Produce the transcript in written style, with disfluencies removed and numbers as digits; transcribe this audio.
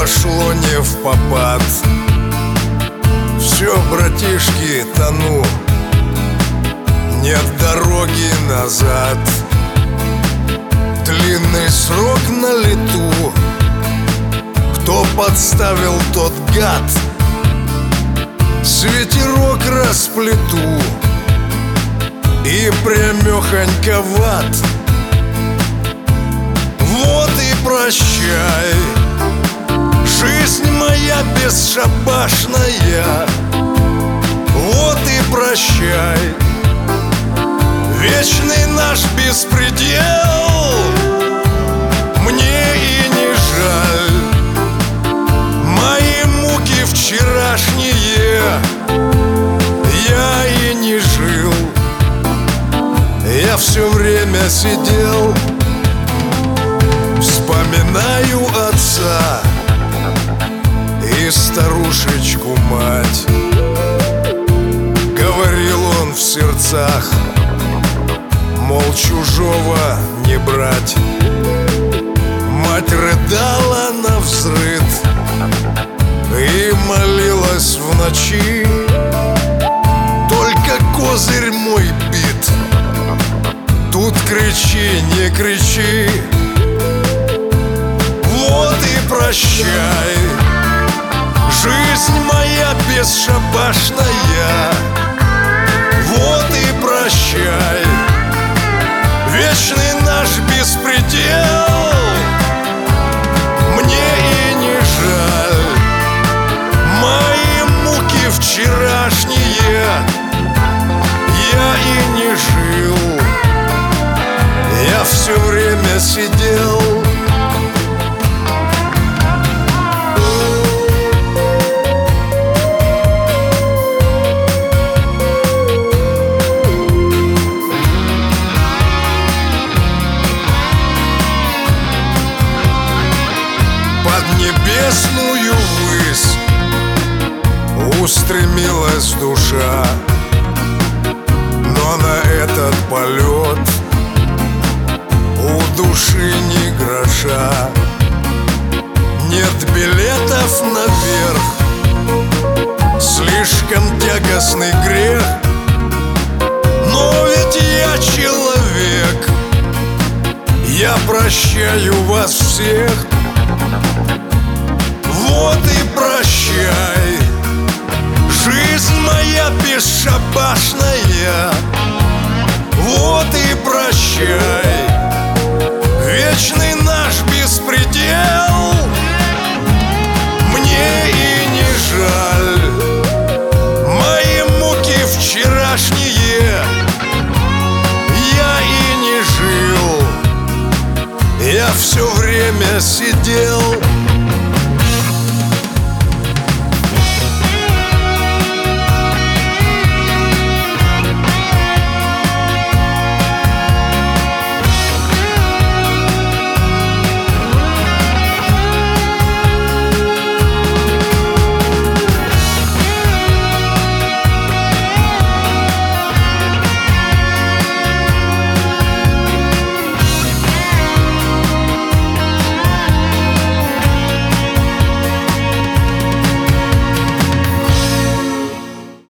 пошло не впопад. Все, братишки, тону, нет дороги назад. Длинный срок на лету, кто подставил, тот гад. С ветерок расплету и прямехонько в ад. Вот и прощай, жизнь моя бесшабашная. Вот и прощай, вечный наш беспредел. Мне и не жаль мои муки вчерашние. Я и не жил, я все время сидел. Вспоминаю отца и старушечку мать. Говорил он в сердцах, мол, чужого не брать. Мать рыдала навзрыд и молилась в ночи. Только козырь мой бит, тут кричи, не кричи. Вот и прощай, жизнь моя бесшабашная. Вот и прощай, вечный наш беспредел. Мне и не жаль мои муки вчерашние. Я и не жил, я все время сидел. Небесную высь устремилась душа, но на этот полет у души ни гроша. Нет билетов наверх, слишком тягостный грех. Но ведь я человек, я прощаю вас всех. Вот и прощай, жизнь моя бесшабашная. Вот и прощай, вечный наш беспредел. Мне и не жаль мои муки вчерашние. Я и не жил, я все время сидел.